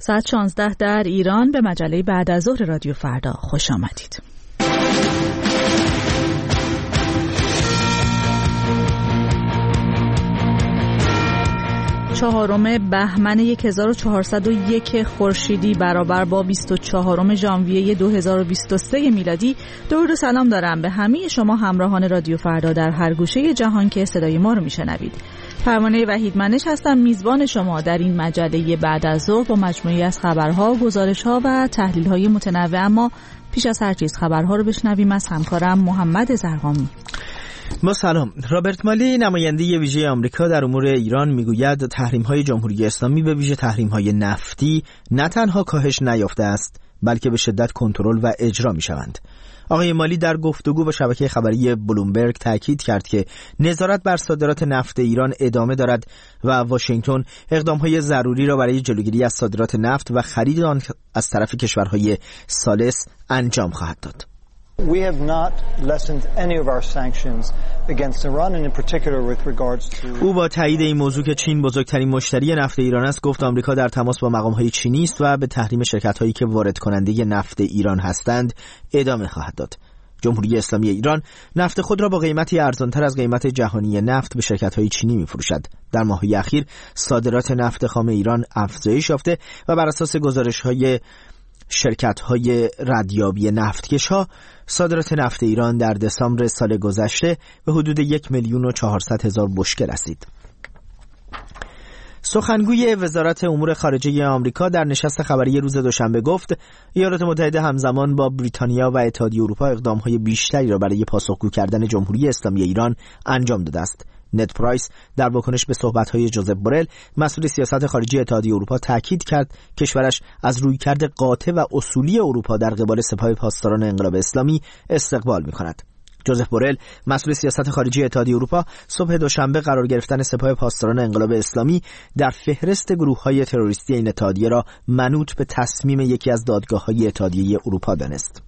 ساعت 16 در ایران به مجله بعد از ظهر رادیو فردا خوش آمدید. چهارم بهمن 1401 خورشیدی برابر با 24 ژانویه 2023 میلادی. درود و سلام دارم به همه شما همراهان رادیو فردا در هر گوشه جهان که صدای ما رو میشنوید. پروانه وحید منش هستم، میزبان شما در این مجله بعد از ظهر با مجموعی از خبرها، گزارش‌ها و تحلیل‌های متنوع. اما پیش از هر چیز خبرها رو بشنویم از همکارم محمد زرقامی. با سلام. رابرت مالی نماینده ویژه آمریکا در امور ایران میگوید تحریم‌های جمهوری اسلامی به ویژه تحریم‌های نفتی نه تنها کاهش نیافته است بلکه به شدت کنترل و اجرا می‌شوند. آقای مالی در گفتگو با شبکه خبری بلومبرگ تاکید کرد که نظارت بر صادرات نفت ایران ادامه دارد و واشنگتن اقدام‌های ضروری را برای جلوگیری از صادرات نفت و خرید آن از طرف کشورهای ثالث انجام خواهد داد. We have not lessened any of our sanctions against Iran and in particular with regards to او با تایید این موضوع که چین بزرگترین مشتری نفت ایران است گفت آمریکا در تماس با مقام‌های چینی است و به تحریم شرکت‌هایی که وارد کننده نفت ایران هستند ادامه خواهد داد. جمهوری اسلامی ایران نفت خود را با قیمتی ارزان‌تر از قیمت جهانی نفت به شرکت‌های چینی می‌فروشد. در ماه‌های اخیر صادرات نفت خام ایران افزایش یافته و بر اساس گزارش‌های شرکت‌های ردیابی نفتکش‌ها صادرات نفت ایران در دسامبر سال گذشته به حدود 1,400,000 بشکه رسید. سخنگوی وزارت امور خارجه آمریکا در نشست خبری روز دوشنبه گفت ایالات متحده همزمان با بریتانیا و اتحادیه اروپا اقدام‌های بیشتری را برای پاسخگو کردن جمهوری اسلامی ایران انجام داده است. نت پرایس در واکنش به صحبت‌های جوزف بورل مسئول سیاست خارجی اتحادیه اروپا تاکید کرد کشورش از رویکرد قاطع و اصولی اروپا در قبال سپاه پاسداران انقلاب اسلامی استقبال می‌کند. جوزف بورل مسئول سیاست خارجی اتحادیه اروپا صبح دوشنبه قرار گرفتن سپاه پاسداران انقلاب اسلامی در فهرست گروه‌های تروریستی این اتحادیه را منوط به تصمیم یکی از دادگاه‌های اتحادیه اروپا دانست.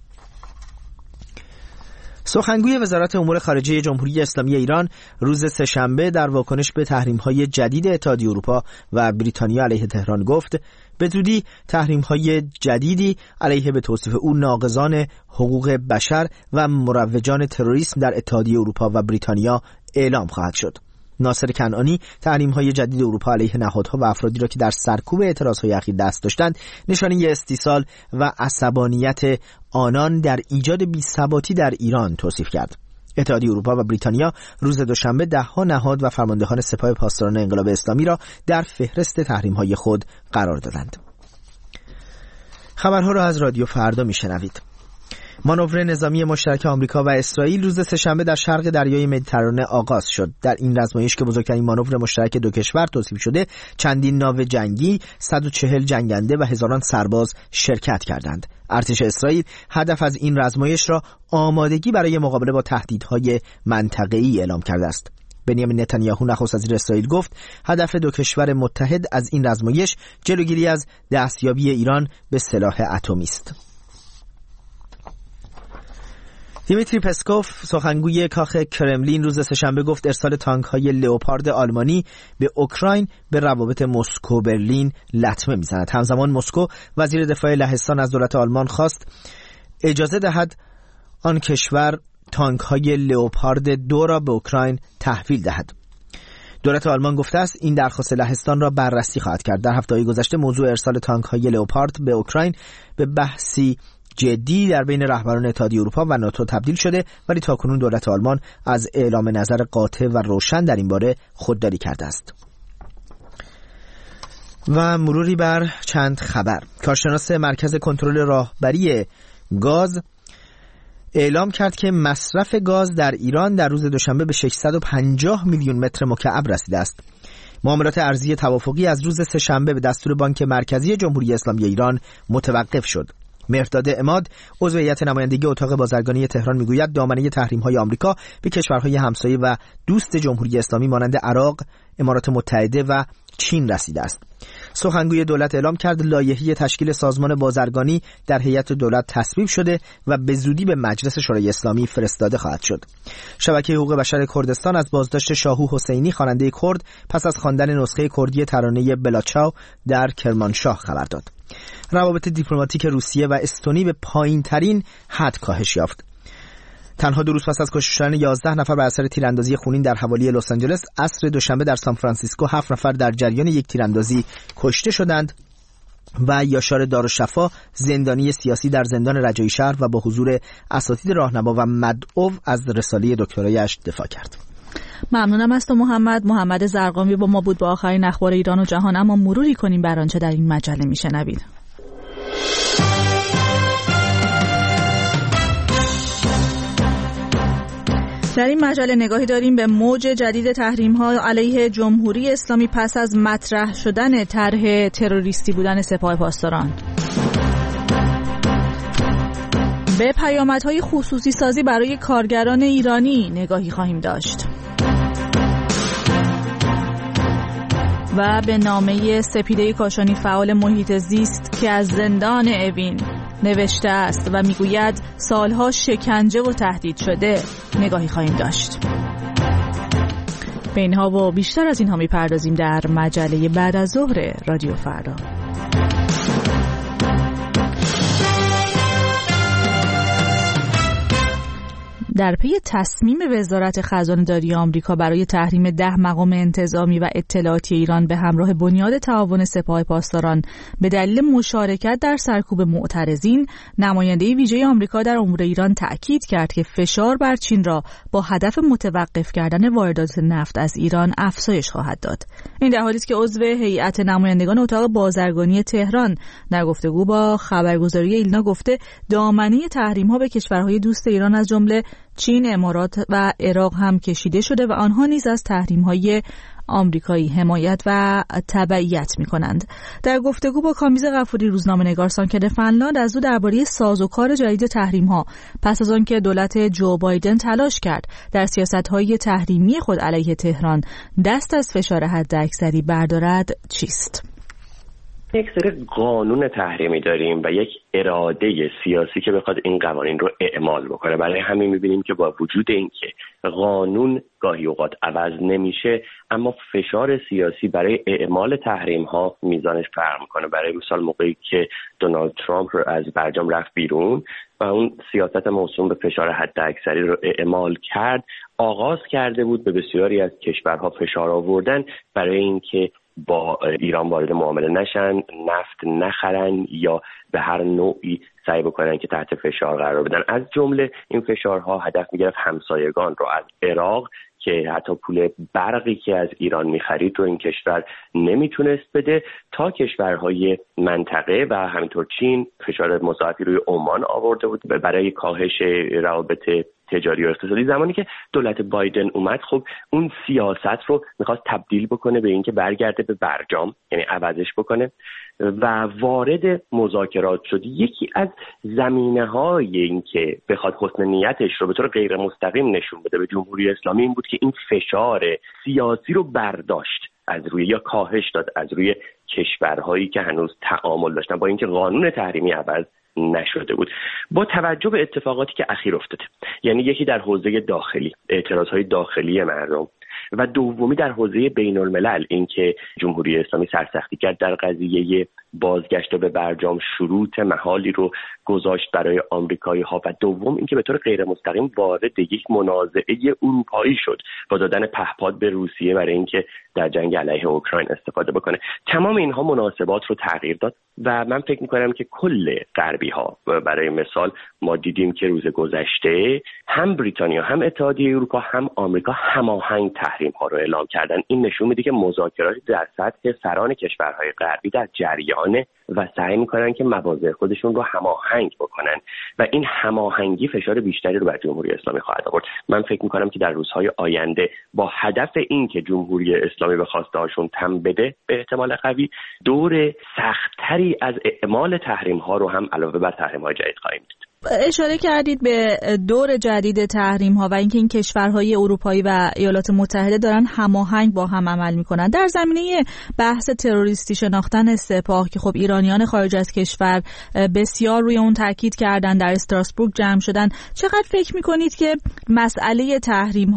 سخنگوی وزارت امور خارجه جمهوری اسلامی ایران روز سه‌شنبه در واکنش به تحریم‌های جدید اتحادیه اروپا و بریتانیا علیه تهران گفت به زودی تحریم‌های جدیدی علیه به توصیف او ناقضان حقوق بشر و مروجان تروریسم در اتحادیه اروپا و بریتانیا اعلام خواهد شد. ناصر کنعانی تحریم‌های جدید اروپا علیه نهادها و افرادی را که در سرکوب اعتراض‌های اخیر دست داشتند نشانه استیصال و عصبانیت آنان در ایجاد بی‌ثباتی در ایران توصیف کرد. اتحادیه اروپا و بریتانیا روز دوشنبه ده‌ها نهاد و فرماندهان سپاه پاسداران انقلاب اسلامی را در فهرست تحریم‌های خود قرار دادند. خبرها را از رادیو فردا میشنوید. مانور نظامی مشترک آمریکا و اسرائیل روز سه‌شنبه در شرق دریای مدیترانه آغاز شد. در این رزمایش که بزرگترین مانور مشترک دو کشور توصیف شده، چندین ناو جنگی، 140 جنگنده و هزاران سرباز شرکت کردند. ارتش اسرائیل هدف از این رزمایش را آمادگی برای مقابله با تهدیدهای منطقه‌ای اعلام کرده است. بنیامین نتانیاهو نخست وزیر اسرائیل گفت هدف دو کشور متحد از این رزمایش جلوگیری از دستیابی ایران به سلاح اتمی است. دیمیتری پسکوف سخنگوی کاخ کرملین روز سه‌شنبه گفت ارسال تانک‌های لئوپارد آلمانی به اوکراین به روابط مسکو برلین لطمه می‌زند. همزمان مسکو وزیر دفاع لهستان از دولت آلمان خواست اجازه دهد آن کشور تانک‌های لئوپارد 2 را به اوکراین تحویل دهد. دولت آلمان گفته است این درخواست لهستان را بررسی خواهد کرد. در هفته‌های گذشته موضوع ارسال تانک‌های لئوپارد به اوکراین به بحثی جدی در بین رهبران اتحادیه اروپا و ناتو تبدیل شده، ولی تاکنون دولت آلمان از اعلام نظر قاطع و روشن در این باره خودداری کرده است. و مروری بر چند خبر. کارشناس مرکز کنترل راهبری گاز اعلام کرد که مصرف گاز در ایران در روز دوشنبه به 650 میلیون متر مکعب رسیده است. معاملات ارزی توافقی از روز سه‌شنبه به دستور بانک مرکزی جمهوری اسلامی ایران متوقف شد. مهرداد عماد عضو هیئت نمایندگی اتاق بازرگانی تهران میگوید دامنه تحریم‌های آمریکا به کشورهای همسایه و دوست جمهوری اسلامی مانند عراق، امارات متحده و چین رسیده است. سخنگوی دولت اعلام کرد لایحه تشکیل سازمان بازرگانی در هیئت دولت تصویب شده و به زودی به مجلس شورای اسلامی فرستاده خواهد شد. شبکه حقوق بشر کردستان از بازداشت شاهو حسینی خواننده کرد پس از خواندن نسخه کردی ترانه بلاچاو در کرمانشاه خبر داد. روابط دیپلماتیک روسیه و استونی به پایین‌ترین حد کاهش یافت. تنها 2 روز پس از کشته شدن 11 نفر بر اثر تیراندازی خونین در حوالی لس آنجلس، عصر دوشنبه در سان فرانسیسکو 7 نفر در جریان یک تیراندازی کشته شدند و یاشار دارالشفا، زندانی سیاسی در زندان رجایی شهر و با حضور اساتید راهنما و مدعو از رساله دکترایش دفاع کرد. ممنونم از تو محمد زرقامی با ما بود با آخرین اخبار ایران و جهان. اما مروری کنیم بر آنچه در این مجله میشنوید. در این مجله نگاهی داریم به موج جدید تحریم‌ها علیه جمهوری اسلامی پس از مطرح شدن طرح تروریستی بودن سپاه پاسداران. به پیامدهای خصوصی سازی برای کارگران ایرانی نگاهی خواهیم داشت. و به نامه سپیده کاشانی فعال محیط زیست که از زندان اوین نوشته است و میگوید سالها شکنجه و تهدید شده نگاهی خواهیم داشت. به اینها و بیشتر از اینها میپردازیم در مجله بعد از ظهر رادیو فردا. در پی تصمیم وزارت خزانه‌داری آمریکا برای تحریم 10 مقام انتظامی و اطلاعاتی ایران به همراه بنیاد تعاون سپاه پاسداران به دلیل مشارکت در سرکوب معترضین، نماینده ویژه آمریکا در امور ایران تأکید کرد که فشار بر چین را با هدف متوقف کردن واردات نفت از ایران افزایش خواهد داد. این در حالی است که عضو هیئت نمایندگان اتاق بازرگانی تهران در گفتگو با خبرگزاری ایلنا گفته دامنه تحریم‌ها به کشورهای دوست ایران از جمله چین، امارات و عراق هم کشیده شده و آنها نیز از تحریم‌های آمریکایی حمایت و تبعیت می‌کنند. در گفتگو با کامیز غفوری روزنامه‌نگار سانکن فنلاند از او درباره سازوکار جدید تحریم‌ها پس از آنکه دولت جو بایدن تلاش کرد در سیاست‌های تحریمی خود علیه تهران دست از فشار حداکثری بردارد چیست؟ یک سری قانون تحریمی داریم و یک اراده سیاسی که بخواد این قوانین رو اعمال بکنه. برای همین می‌بینیم که با وجود اینکه قانون گاهی اوقات عوض نمیشه، اما فشار سیاسی برای اعمال تحریم‌ها میزانش فرق میکنه. برای مثال موقعی که دونالد ترامپ رو از برجام رفت بیرون و اون سیاست موسوم به فشار حداکثری رو اعمال کرد، آغاز کرده بود به بسیاری از کشورها فشار آوردن برای اینکه با ایران وارد معامله نشن، نفت نخرن یا به هر نوعی سعی بکنن که تحت فشار قرار بدن. از جمله این فشارها هدف میگرفت همسایگان رو، از عراق که حتی پول برقی که از ایران میخرید رو این کشور نمیتونست بده، تا کشورهای منطقه و همینطور چین فشار مضاعفی روی عمان آورده بود برای کاهش روابط تجاری و اقتصادی. زمانی که دولت بایدن اومد، خب اون سیاست رو میخواست تبدیل بکنه به اینکه برگرده به برجام، یعنی عوضش بکنه و وارد مذاکرات شد. یکی از زمینه‌های این که بخواد حسن نیتش رو به طور غیر مستقیم نشون بده به جمهوری اسلامی این بود که این فشار سیاسی رو برداشت از روی یا کاهش داد از روی کشورهایی که هنوز تعامل داشتن با اینکه قانون تحریمی عوض نشده بود. با توجه به اتفاقاتی که اخیر افتاده، یعنی یکی در حوزه داخلی، اعتراضهای داخلی مردم، و دومی در حوزه بین الملل، این که جمهوری اسلامی سرسختی کرد در قضیه بازگشت به برجام، شروط محالی رو گذاشت برای آمریکایی ها، و دوم این که به طور غیر مستقیم وارد یک منازعه اروپایی شد با دادن پهپاد به روسیه برای اینکه در جنگ علیه اوکراین استفاده بکنه. تمام اینها مناسبات رو تغییر داد و من فکر می‌کنم که کل غربی ها، برای مثال ما دیدیم که روز گذشته هم بریتانیا، هم اتحادیه اروپا، هم آمریکا هماهنگ تحریم ها رو اعلام کردن. این نشون میده که مذاکرات در سطح سران کشورهای غربی در جریانه و سعی میکنن که مواضع خودشون رو هماهنگ بکنن و این هماهنگی فشار بیشتری رو بر جمهوری اسلامی خواهد آورد. من فکر میکنم که در روزهای آینده با هدف این که جمهوری اسلامی به خواسته هاشون تن بده، به احتمال قوی دور سخت‌تری از اعمال تحریم ها رو هم علاوه بر تحریم های جدید خواهیم دید. اشاره کردید به دور جدید تحریم ها و اینکه این کشورهای اروپایی و ایالات متحده دارن هماهنگ با هم عمل میکنن. در زمینه بحث تروریستی شناختن سپاه که خب ایرانیان خارج از کشور بسیار روی اون تاکید کردن، در استراسبورگ جمع شدن، چقدر فکر میکنید که مسئله تحریم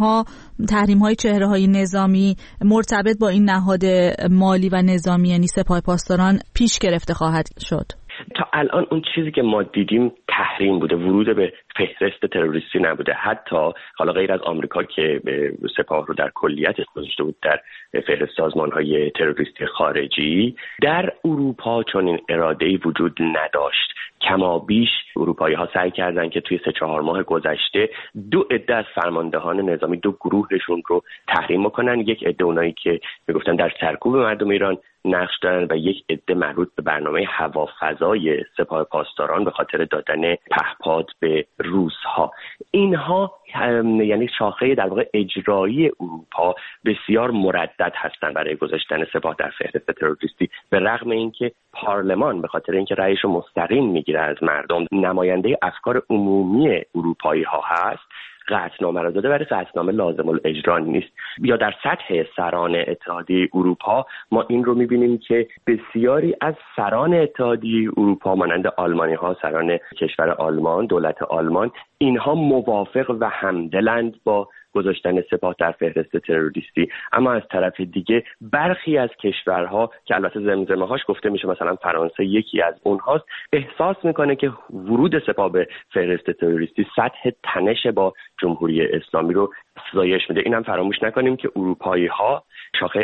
های چهره‌های نظامی مرتبط با این نهاد مالی و نظامی یعنی سپاه پاسداران پیش گرفته خواهد شد؟ تا الان اون چیزی که ما دیدیم تحریم بوده، ورود به فهرست تروریستی نبوده. حتی حالا غیر از آمریکا که به سپاه رو در کلیتش گذاشته بود در فهرست سازمان‌های تروریستی خارجی، در اروپا چنین اراده‌ای وجود نداشت. کما بیش اروپایی‌ها سعی کردن که توی 3-4 ماه گذشته 2 عده از فرماندهان نظامی 2 گروهشون رو تحریم بکنن. یک عده اونایی که میگفتن در سرکوب مردم ایران نقش دارن و یک عده مربوط به برنامه هوافضای سپاه پاسداران به خاطر دادن پهپاد به روس‌ها. اینها یعنی شاخه در واقع اجرایی اروپا بسیار مردد هستند برای گذاشتن سپاه در فهرست تروریستی، به رغم اینکه پارلمان به خاطر اینکه رأیش رو مستقیم میگیره از مردم، نماینده افکار عمومی اروپایی ها هست، قطعنامه را داده، برای قطعنامه لازم الاجرا نیست. یا در سطح سران اتحادیه اروپا ما این رو میبینیم که بسیاری از سران اتحادیه اروپا مانند آلمانی ها، سران کشور آلمان، دولت آلمان، اینها موافق و همدلند با گذاشتن سپاه در فهرست تروریستی. اما از طرف دیگه برخی از کشورها که البته زمزمه هاش گفته میشه مثلا فرانسه یکی از اونهاست، احساس میکنه که ورود سپاه به فهرست تروریستی سطح تنش با جمهوری اسلامی رو افزایش میده. اینم فراموش نکنیم که اروپایی ها، شاخه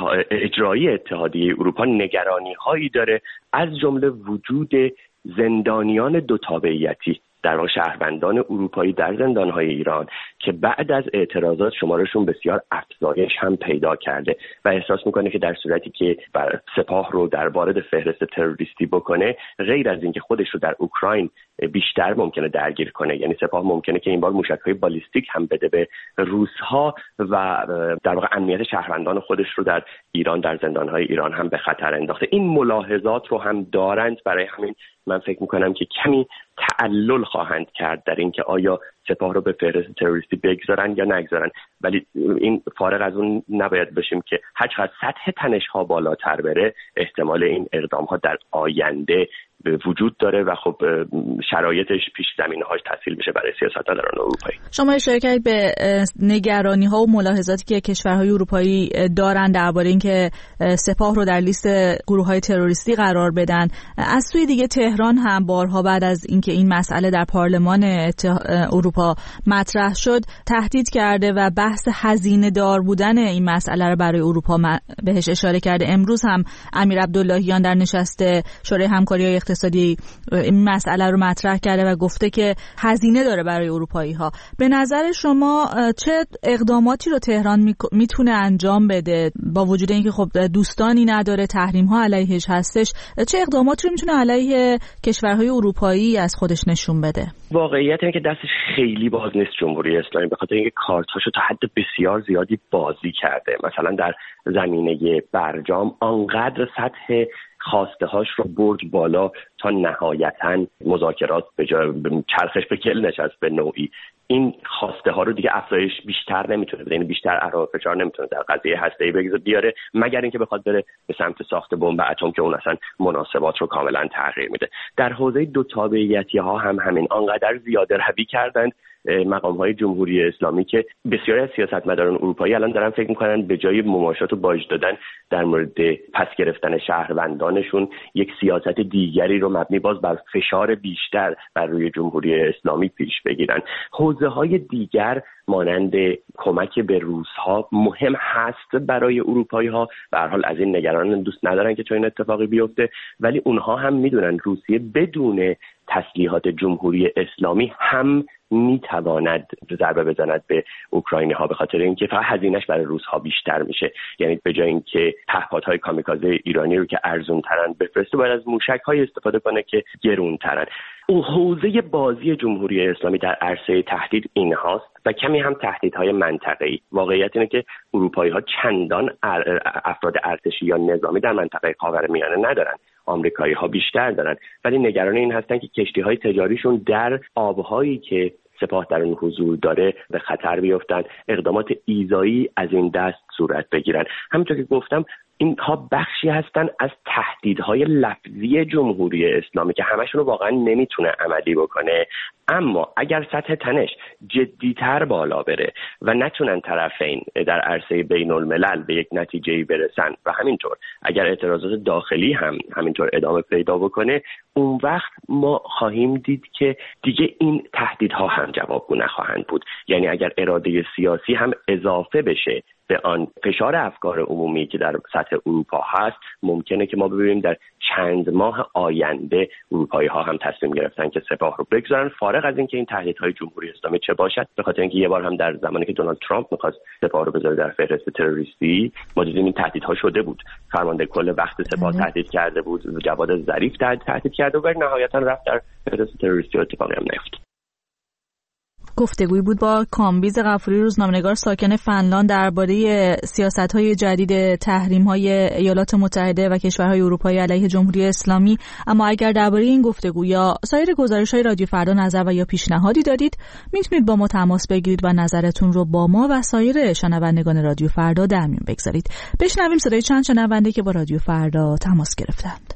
اجرایی اتحادیه اروپا، نگرانی هایی داره از جمله وجود زندانیان 2 تابعیتی، در واقع شهروندان اروپایی در زندان‌های ایران که بعد از اعتراضات شمارشون بسیار افزایش هم پیدا کرده و احساس میکنه که در صورتی که سپاه رو در وارد فهرست تروریستی بکنه، غیر از اینکه خودش رو در اوکراین بیشتر ممکنه درگیر کنه، یعنی سپاه ممکنه که این بار موشک‌های بالیستیک هم بده به روس‌ها و در واقع امنیت شهروندان خودش رو در ایران، در زندان‌های ایران هم به خطر انداخته. این ملاحظات رو هم دارند، برای همین من فکر میکنم که کمی تعلل خواهند کرد در اینکه آیا سپاه رو به فهرست تروریستی بگذارن یا نگذارن. ولی این فارغ از اون نباید باشیم که هرچقدر سطح تنش‌ها بالاتر بره، احتمال این اقدام‌ها در آینده وجود داره و خب شرایطش پیش زمینه‌هاش تسهیل میشه برای سیاستمداران اروپایی. شما اشاره کردید به نگرانی‌ها و ملاحظاتی که کشورهای اروپایی دارن درباره اینکه سپاه رو در لیست گروه‌های تروریستی قرار بدن. از سوی دیگه تهران هم بارها بعد از اینکه این مسئله در پارلمان اروپا مطرح شد تهدید کرده و بحث هزینه دار بودن این مسئله رو برای اروپا بهش اشاره کرده. امروز هم امیر عبداللهیان در نشست شورای همکاری اقتصادی این مسئله رو مطرح کرده و گفته که هزینه داره برای اروپایی ها. به نظر شما چه اقداماتی رو تهران میتونه انجام بده با وجود اینکه خب دوستانی نداره، تحریم ها علیهش هستش، چه اقداماتی رو میتونه علیه کشورهای اروپایی از خودش نشون بده؟ واقعیت اینه که دستش خیلی باز نیست جمهوری اسلامی، به خاطر اینکه کارتاشو تا حد بسیار زیادی بازی کرده. مثلا در زمینه برجام آنقدر سطح خواسته هاش رو برد بالا تا نهایتاً مذاکرات به جای چرخش به گل نشست به نوعی. این خواسته ها رو دیگه افزایش بیشتر نمیتونه بده، یعنی بیشتر عراق فشار نمیتونه در قضیه هسته‌ای بیاره، مگر اینکه بخواد بره به سمت ساخت بمب اتم که اون اصلا مناسبات رو کاملا تغییر میده. در حوزه 2 تابعیتی ها هم همین، آنقدر زیاده روی کردند مقام‌های جمهوری اسلامی که بسیاری از سیاستمداران اروپایی الان دارن فکر می‌کنن به جای مماشات و باج دادن در مورد پس گرفتن شهروندانشون یک سیاست دیگری رو مبنی باز بر فشار بیشتر بر روی جمهوری اسلامی پیش بگیرن. حوزه‌های دیگر مانند کمک به روس‌ها مهم هست برای اروپایی‌ها، به هر حال از این نگران دوست ندارن که چنین اتفاقی بیفته، ولی اونها هم میدونن روسیه بدون تسلیحات جمهوری اسلامی هم میتواند ضربه بزند به اوکراینی ها، به خاطر اینکه فقط هزینه‌اش برای روس ها بیشتر میشه. یعنی به جای اینکه پهپادهای کامیکازه ایرانی رو که ارزون ترن بفرسته، باید از موشک های استفاده کنه که گرون ترن. اون حوزه بازی جمهوری اسلامی در عرصه تهدید این هاست و کمی هم تهدیدهای منطقه‌ای. واقعیت اینه که اروپایی ها چندان افراد ارتشی یا نظامی در منطقه خاورمیانه ندارن. آمریکایی‌ها بیشتر دارن، ولی نگران این هستن که کشتی‌های تجاریشون در آب‌هایی که سپاه در اون حضور داره به خطر بیفتن، اقدامات ایذایی از این دست صورت بگیرن. همونطور که گفتم اینها بخشی هستن از تهدیدهای لفظی جمهوری اسلامی که همشون رو واقعا نمیتونه عملی بکنه، اما اگر سطح تنش جدیتر بالا بره و نتونن طرفین در عرصه بین الملل به یک نتیجه‌ای برسن و همینطور اگر اعتراضات داخلی هم همینطور ادامه پیدا بکنه، اون وقت ما خواهیم دید که دیگه این تهدیدها هم جوابگو نخواهند بود. یعنی اگر اراده سیاسی هم اضافه بشه به آن فشار افکار عمومی که در سطح اروپا هست، ممکنه که ما ببینیم در چند ماه آینده اروپایی ها هم تصمیم گرفتن که سپاه رو بگذارن، فارغ از اینکه این تهدیدهای جمهوری اسلامی چه باشد. به خاطر اینکه یه بار هم در زمانی که دونالد ترامپ می‌خواست سپاه رو بذاره در فهرست تروریستی، ما دیدیم این تهدیدها شده بود. فرمانده کل وقت سپاه تهدید کرده بود، جواد ظریف تهدید کرده و نهایتا رفت در فهرست تروریستی، اتفاقی هم نیفتاد. گفتگویی بود با کامبیز غفوری، روزنامه‌نگار ساکن فنلاند، درباره سیاست‌های جدید تحریم‌های ایالات متحده و کشورهای اروپایی علیه جمهوری اسلامی. اما اگر درباره این گفتگو یا سایر گزارش‌های رادیو فردا نظر و یا پیشنهادی دارید، میتونید با ما تماس بگیرید و نظرتون رو با ما و سایر شنوندگان رادیو فردا در میون بگذارید. بشنویم صدای چند شنونده که با رادیو فردا تماس گرفتند.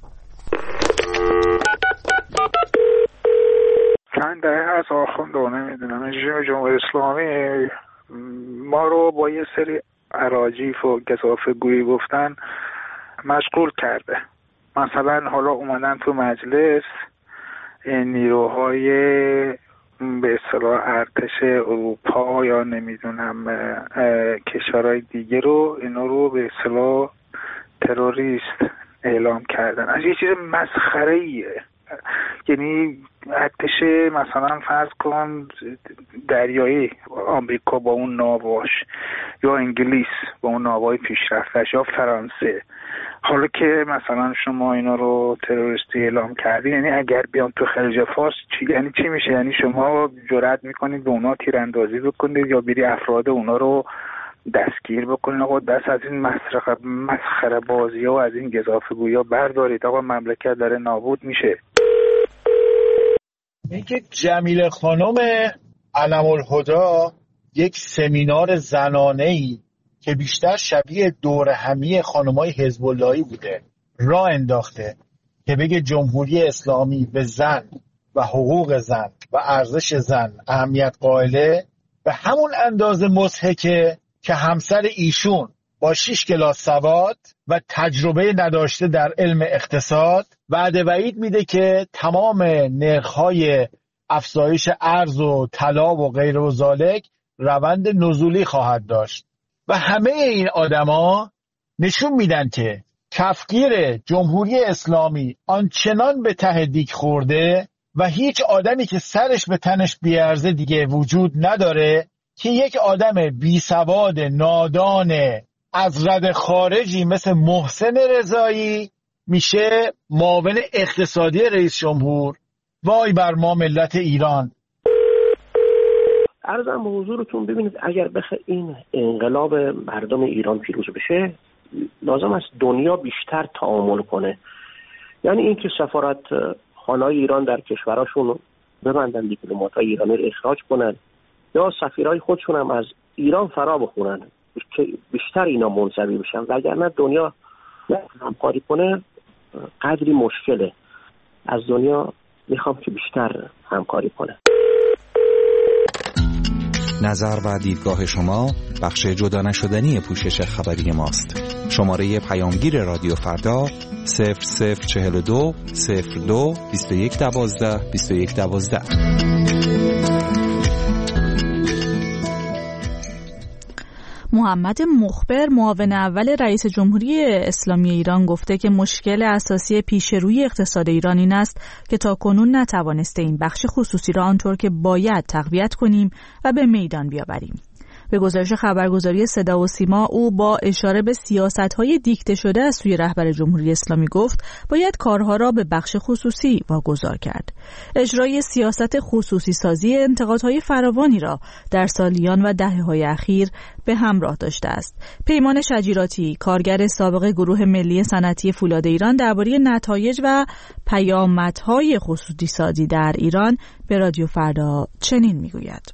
چند دهه از آخوندو نمیدونم رژیم جمهوری اسلامی ما رو با یه سری اراجیف و گزافه‌گویی گفتن مشغول کرده. مثلا حالا اومدن تو مجلس نیروهای به اصطلاح ارتش اروپا یا نمیدونم کشورهای دیگه رو اینا رو به اصطلاح تروریست اعلام کردن. از یه چیز مسخره‌ایه. یعنی ارتش مثلا فرض کن دریایی آمریکا با اون ناواش، یا انگلیس با اون ناوای پیشرفتش، یا فرانسه، حالا که مثلا شما اینا رو تروریستی اعلام کردین، یعنی اگر بیان تو خلیج فارس یعنی چی میشه؟ یعنی شما جرئت میکنید به اونا تیراندازی بکنید یا بری افراد اونا رو دستگیر بکنید؟ آقا دست از این مسخره بازی ها و از این گزافه‌گویی ها بردارید. آقا مملکت داره نابود میشه. اینکه جمیله خانم علم‌الهدی یک سمینار زنانه‌ای که بیشتر شبیه دور همی خانم‌های حزب اللهی بوده راه انداخته که بگه جمهوری اسلامی به زن و حقوق زن و ارزش زن اهمیت قائله، به همون اندازه مضحکه که همسر ایشون با 6 کلاس سواد و تجربه نداشته در علم اقتصاد وعده وعید میده که تمام نرخ‌های افزایش ارز و طلا و غیر و ذالک روند نزولی خواهد داشت. و همه این آدما نشون میدن که کفگیر جمهوری اسلامی آنچنان به ته دیگ خورده و هیچ آدمی که سرش به تنش بیارزه دیگه وجود نداره که یک آدم بی سواد نادان از رد خارجی مثل محسن رضایی میشه معاون اقتصادی رئیس جمهور. وای بر ما ملت ایران. عرضم به حضورتون، ببینید اگر بخواد این انقلاب مردم ایران پیروز بشه، لازم است دنیا بیشتر تعامل کنه. یعنی اینکه سفارت خانه‌های ایران در کشوراشون ببندن، دیپلمات‌های ایرانی رو اخراج کنن یا سفیرای خودشون هم از ایران فرا بخونن که بیشتر اینا منزوی بشن، وگرنه دنیا همکاری کنه قدری مشکله. از دنیا میخوام که بیشتر همکاری کنه. نظر و دیدگاه شما بخش جدا نشدنی پوشش خبری ماست. شماره پیامگیر رادیو فردا 0042 02 2112 2112. محمد مخبر، معاون اول رئیس جمهوری اسلامی ایران، گفته که مشکل اساسی پیش روی اقتصاد ایران این است که تاکنون نتوانسته این بخش خصوصی را آنطور که باید تقویت کنیم و به میدان بیاوریم. به گزارش خبرگزاری صدا و سیما، او با اشاره به سیاست‌های دیکته شده از سوی رهبر جمهوری اسلامی گفت باید کارها را به بخش خصوصی واگذار کرد. اجرای سیاست خصوصی سازی انتقادهای فراوانی را در سالیان و دهه‌های اخیر به همراه داشته است. پیمان شجیراتی، کارگر سابق گروه ملی صنعتی فولاد ایران، درباره نتایج و پیامدهای خصوصی سازی در ایران به رادیو فردا چنین میگوید: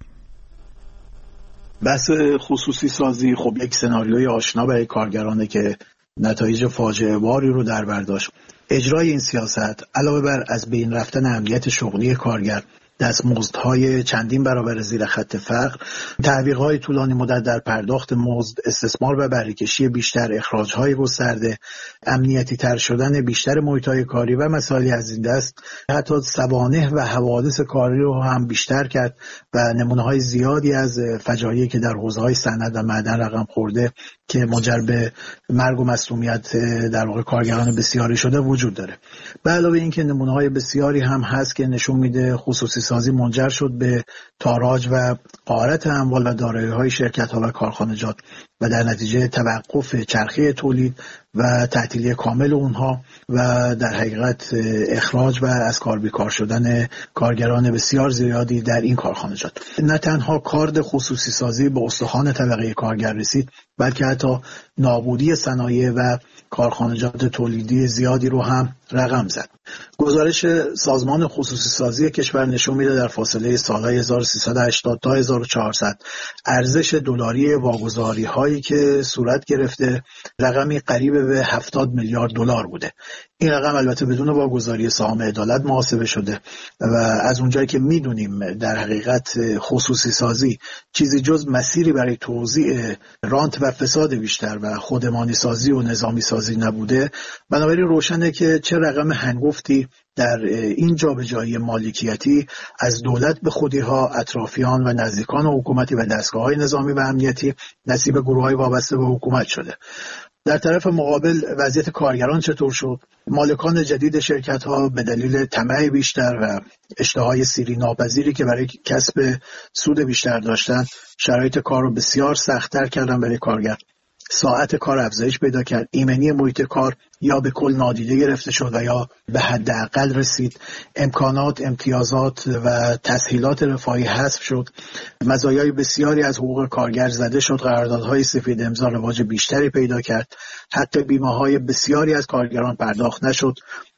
بحث خصوصی سازی خب یک سناریوی آشنا برای کارگرانه که نتایج فاجعه باری رو در بر داشت. اجرای این سیاست علاوه بر از بین رفتن امنیت شغلی کارگر، دستمزدهای چندین برابر زیر خط فقر، تعویق‌های طولانی مدت در پرداخت مزد، استثمار و بهره‌کشی بیشتر، اخراج‌های گسترده، امنیتی تر شدن بیشتر محیط‌های کاری و مسائلی از این دست، حتی سوانح و حوادث کاری رو هم بیشتر کرد و نمونه‌های زیادی از فجایعی که در حوزه‌های صنعت و معدن رقم خورده که منجر به مرگ و مصدومیت در واقع کارگران بسیاری شده وجود داره. به علاوه اینکه نمونه‌های بسیاری هم هست که نشون میده خصوصی سازی منجر شد به تاراج و غارت اموال و دارایی‌های شرکت‌ها و کارخانجات و در نتیجه توقف چرخه تولید و تعطیلی کامل اونها و در حقیقت اخراج و از کار بیکار شدن کارگران بسیار زیادی در این کارخانجات. نه تنها کارد خصوصی سازی به استخوان طبقه کارگر رسید، بلکه حتی نابودی صنایع و کارخانجات تولیدی زیادی رو هم رقم زد. گزارش سازمان خصوصی سازی کشور نشون میده در فاصله سالهای 1380 تا 1400 ارزش دلاری واگذاری هایی که صورت گرفته رقمی قریب به 70 میلیارد دلار بوده. این رقم البته بدون واگذاری سهام عدالت محاسبه شده و از اونجایی که میدونیم در حقیقت خصوصی سازی چیزی جز مسیری برای توزیع رانت و فساد بیشتر و خودمانی سازی و نظامی سازی نبوده، بنابراین روشنه که چه رقم هنگفتی در این جابجایی مالکیتی از دولت به خودی‌ها، اطرافیان و نزدیکان حکومتی و دستگاه‌های نظامی و امنیتی نصیب گروه‌های وابسته به حکومت شده. در طرف مقابل وضعیت کارگران چطور شد؟ مالکان جدید شرکت‌ها به دلیل طمع بیشتر و اشتهای سیری ناپذیری که برای کسب سود بیشتر داشتن، شرایط کار رو بسیار سخت‌تر کردن برای کارگر. ساعت کار افزایش پیدا کرد، ایمنی محیط کار یا به کل نادیده گرفته شد و یا به حداقل رسید، امکانات، امتیازات و تسهیلات رفاهی حذف شد، مزایای بسیاری از حقوق کارگر زده شد، قراردادهای سفید امضا رواج بیشتری پیدا کرد، حق بیمه‌های بسیاری از کارگران پرداخت نشد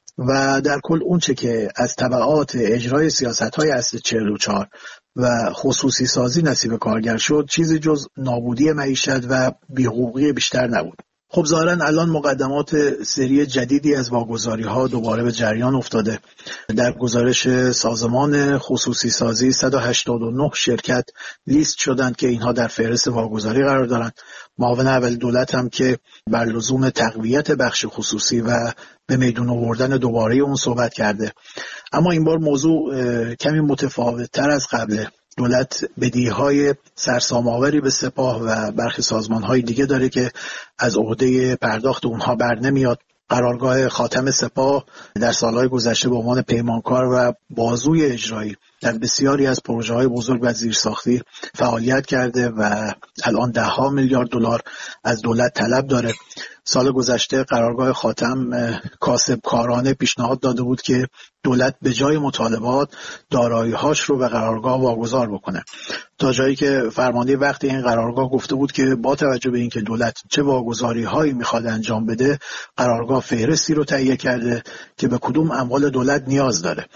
و در کل اونچه که از تبعات اجرای سیاست‌های اصل 44 و خصوصی سازی نصیب کارگر شد چیزی جز نابودی معیشت و بی‌حقوقی بیشتر نبود. خب ظاهراً الان مقدمات سری جدیدی از واگذاری‌ها دوباره به جریان افتاده. در گزارش سازمان خصوصی سازی 189 شرکت لیست شدند که اینها در فهرست واگذاری قرار دارند. معاون اول دولت هم که بر لزوم تقویت بخش خصوصی و به میدون آوردن دوباره اون صحبت کرده. اما این بار موضوع کمی متفاوت‌تر از قبله. دولت بدیهی‌های سرسام‌آوری به سپاه و برخی سازمان‌های دیگه داره که از عهده پرداخت اونها بر نمیاد. قرارگاه خاتم سپاه در سالهای گذشته به عنوان پیمانکار و بازوی اجرایی در بسیاری از پروژه‌های بزرگ و زیرساختی فعالیت کرده و الان $10 میلیارد از دولت طلب داره. سال گذشته قرارگاه خاتم کاسبکارانه پیشنهاد داده بود که دولت به جای مطالبات دارایی‌هاش رو به قرارگاه واگذار بکنه، تا جایی که فرمانده وقتی این قرارگاه گفته بود که با توجه به اینکه دولت چه واگذاری‌هایی میخواد انجام بده، قرارگاه فهرستی رو تهیه کرده که به کدوم اموال دولت نیاز داره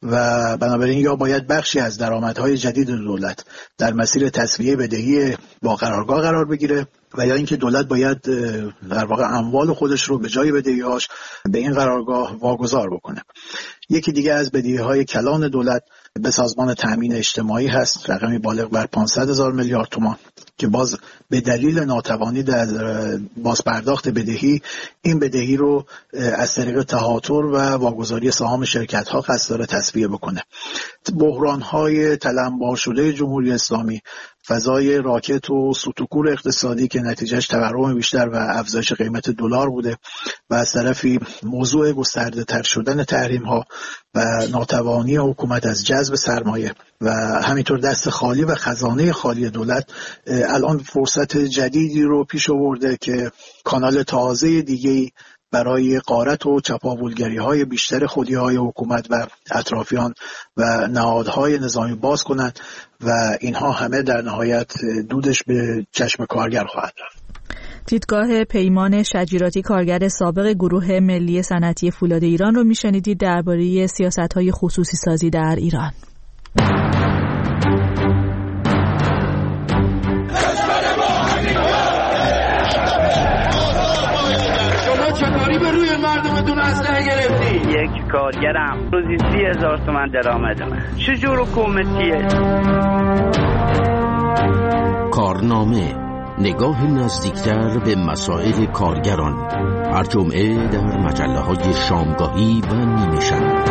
و بنابراین یا باید بخشی از درآمدهای جدید دولت در مسیر تسویه بدهی با قرارگاه قرار بگیره و یا اینکه دولت باید در واقع اموال خودش رو به جای بدهی‌هاش به این قرارگاه واگذار بکنه. یکی دیگه از بدهی‌های کلان دولت به سازمان تأمین اجتماعی هست، رقمی بالغ بر 500,000 میلیارد تومان که باز به دلیل ناتوانی در بازپرداخت بدهی این بدهی رو از طریق تهاتر و واگذاری سهام شرکت‌ها قصد داره تسویه بکنه. بحران‌های تلمبار شده جمهوری اسلامی فضای راکت و سوتوکور اقتصادی که نتیجهش تورم بیشتر و افزایش قیمت دلار بوده و از طرفی موضوع گسترده تر شدن تحریم ها و ناتوانی حکومت از جذب سرمایه و همینطور دست خالی و خزانه خالی دولت الان فرصت جدیدی رو پیش آورده که کانال تازه دیگه‌ای برای غارت و چپاولگری‌های بیشتر خودی‌های حکومت و اطرافیان و نهادهای نظامی باز کنند و اینها همه در نهایت دودش به چشم کارگر خواهد رفت. دیدگاه پیمان شجیراتی، کارگر سابق گروه ملی صنعتی فولاد ایران رو میشنیدید درباره سیاست‌های خصوصی سازی در ایران. یک کارگرم روزی 30,000 تومان درآمد من. چجور حکومتیه؟ کارنامه، نگاه نزدیکتر به مسائل کارگران، هر جمعه در مجله‌های شامگاهی و نیمه شب.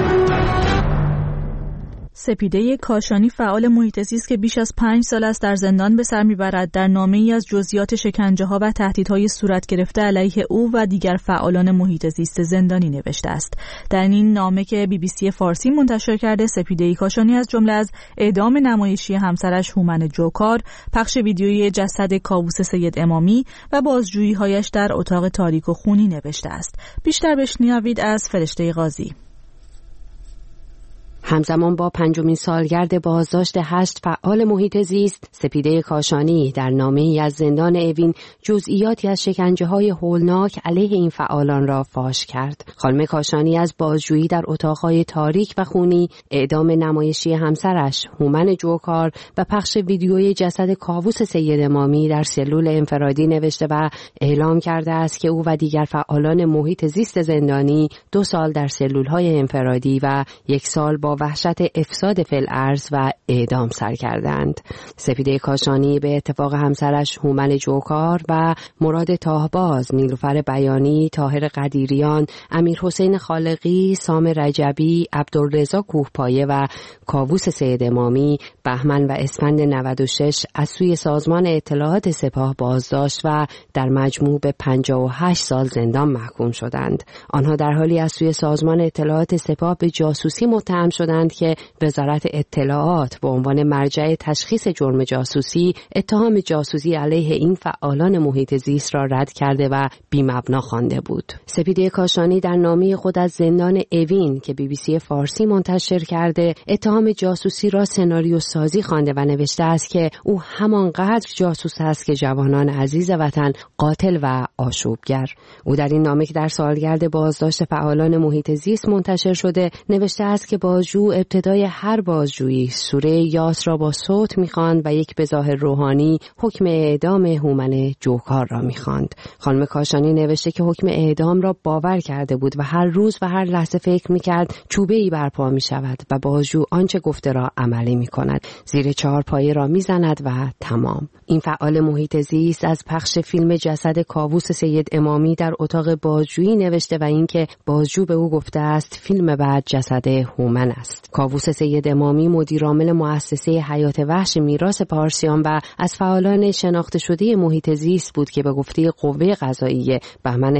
سپیده کاشانی، فعال محیط زیست که بیش از 5 سال است در زندان به سر میبرد، در نامه‌ای از جزئیات شکنجه‌ها و تهدیدهای صورت گرفته علیه او و دیگر فعالان محیط زیست زندانی نوشته است. در این نامه که BBC فارسی منتشر کرده، سپیده کاشانی از جمله از اعدام نمایشی همسرش هومن جوکار، پخش ویدیویی جسد کاووس سید امامی و بازجویی‌هایش در اتاق تاریک و خونی نوشته است. بیشتر بشنوید از فرشته قاضی. همزمان با 5مین سالگرد بازداشت 8 فعال محیط زیست، سپیده کاشانی در نامه‌ای از زندان اوین جزئیاتی از شکنجه‌های هولناک علیه این فعالان را فاش کرد. خانم کاشانی از بازجویی در اتاق‌های تاریک و خونی، اعدام نمایشی همسرش هومن جوکار و پخش ویدیوی جسد کاووس سید امامی در سلول انفرادی نوشته و اعلام کرده است که او و دیگر فعالان محیط زیست زندانی 2 سال در سلول‌های انفرادی و 1 سال با وحشت افساد فی‌الارض و اعدام سر کردند. سپیده کاشانی به اتفاق همسرش هومن جوکار و مراد تاهباز، نیلوفر بیانی، طاهر قدیریان، امیرحسین خالقی، سام رجبی، عبدالرضا کوهپایه و کاووس سید امامی بهمن و اسفند 96 از سوی سازمان اطلاعات سپاه بازداشت و در مجموع به 58 سال زندان محکوم شدند. آنها در حالی از سوی سازمان اطلاعات سپاه به جاسوسی متهم شدند که وزارت اطلاعات به عنوان مرجع تشخیص جرم جاسوسی اتهام جاسوسی علیه این فعالان محیط زیست را رد کرده و بی‌مبنا خوانده بود. سپیده کاشانی در نامه خود از زندان اوین که BBC فارسی منتشر کرده، اتهام جاسوسی را سناریو سازی خوانده و نوشته است که او همانقدر جاسوس است که جوانان عزیز وطن قاتل و آشوبگر. او در این نامه که در سالگرد بازداشت فعالان محیط زیست منتشر شده نوشته است که بازجو ابتدای هر بازجویی سوره یاس را با صوت می‌خواند و یک بظاهر روحانی حکم اعدام هومن جوکار را می‌خواند. خانم کاشانی نوشته که حکم اعدام را باور کرده بود و هر روز و هر لحظه فکر می‌کرد چوبه‌ای برپا می‌شود و بازجو آنچه گفته را عملی می‌کند، زیر 4 پایه را می‌زند و تمام. این فعال محیط زیست از پخش فیلم جسد کاووس سید امامی در اتاق بازجویی نوشته و اینکه بازجو به او گفته است فیلم بعد جسد هومن است. کاووس سید امامی مدیرعامل مؤسسه حیات وحش میراث پارسیان و از فعالان شناخته شده محیط زیست بود که به گفته قوه قضاییه بهمن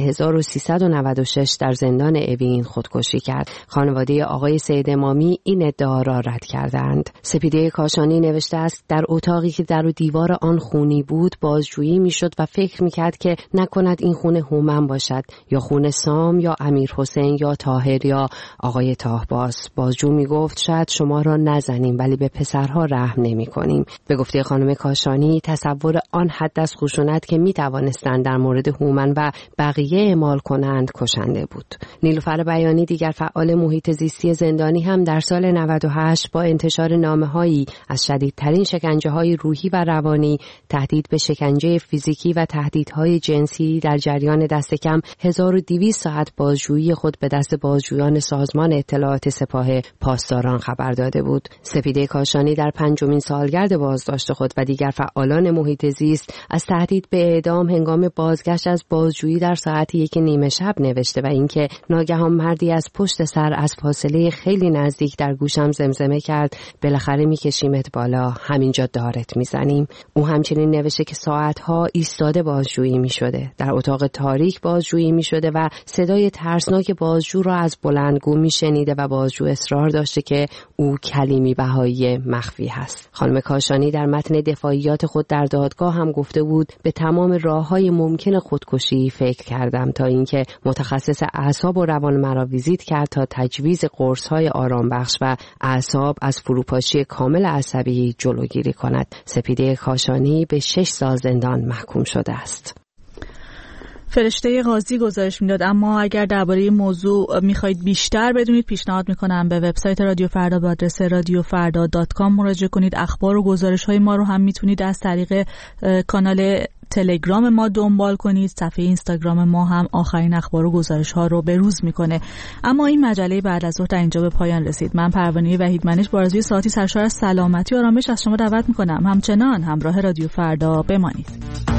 1396 در زندان اوین خودکشی کرد. خانواده آقای سید امامی این ادعا را رد کردند. سپیده کاشانی نوشته است در اتاقی که در و دیوار آن خونی بود بازجویی میشد و فکر میکرد که نکند این خون هومن باشد یا خون سام یا امیرحسین یا طاهر یا آقای تاهباز. بازجو میگفت شاید شما را نزنیم ولی به پسرها رحم نمی کنیم. به گفته خانم کاشانی تصور آن حد از خشونت که می توانستند در مورد هومن و بقیه اعمال کنند کشنده بود. نیلوفر بیانی دیگر فعال محیط زیستی زندانی هم در سال 98 با انتشار نامه‌هایی از شدیدترین شکنجه‌های روحی و روانی، تهدید به شکنجه فیزیکی و تهدیدهای جنسی در جریان دست کم 1200 ساعت بازجویی خود به دست بازجویان سازمان اطلاعات سپاه پاسداران خبر داده بود. سپیده کاشانی در 5مین سالگرد بازداشت خود و دیگر فعالان محیط زیست از تهدید به اعدام هنگام بازگشت از بازجویی در ساعت 1:30 شب نوشته و اینکه ناگهان مردی از پشت سر از فاصله خیلی نزدیک در گوشم زمزمه کرد بالاخره میکشیمت بالا، همینجا دارت میزنیم. او همچنین نوشته که ساعتها ایستاده بازجویی میشده، در اتاق تاریک بازجویی میشده و صدای ترسناک بازجو را از بلندگو میشنیده و بازجو اصرار داشته که او کلیمی بهایی مخفی هست. خانم کاشانی در متن دفاعیات خود در دادگاه هم گفته بود به تمام راههای ممکن خودکشی فکر کردم تا اینکه متخصص اعصاب و روان مرا ویزیت کرد تا تجویز قرص‌های آرامبخش و اعصاب از فروپاشی کامل عصبی جلوگیری کند. سپیده کاشانی به 6 سال زندان محکوم شده است. فرشته قاضی گزارش میداد. اما اگر درباره این موضوع میخواید بیشتر بدونید پیشنهاد میکنم به وبسایت رادیو فردا با آدرس radiofarda.com مراجعه کنید. اخبار و گزارش های ما رو هم میتونید از طریق کانال تلگرام ما دنبال کنید. صفحه اینستاگرام ما هم آخرین اخبار و گزارش ها رو بروز میکنه. اما این مجله بعد از ظهر در اینجا به پایان رسید. من پروانه وحیدمنش با آرزوی ساعتی سرشار از سلامتی و آرامش از شما دعوت میکنم همچنان همراه رادیو فردا بمانید.